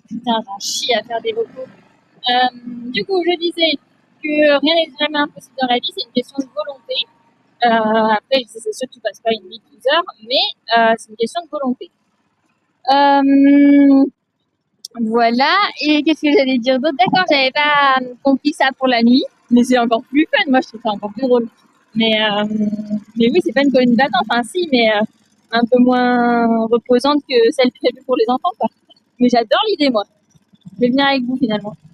Putain, j'en chie à faire des vocaux. Du coup, je disais que rien n'est jamais impossible dans la vie, c'est une question de volonté. Après, c'est sûr que tu passes pas une vie de 12 heures, mais c'est une question de volonté. Euh, voilà, et qu'est-ce que j'allais dire d'autre? D'accord, j'avais pas compris ça pour la nuit, mais c'est encore plus fun, moi je trouve ça encore plus drôle. Mais oui, c'est pas une colonie de vacances, enfin si, mais un peu moins reposante que celle prévue pour les enfants, quoi. Mais j'adore l'idée, moi. Je vais venir avec vous finalement.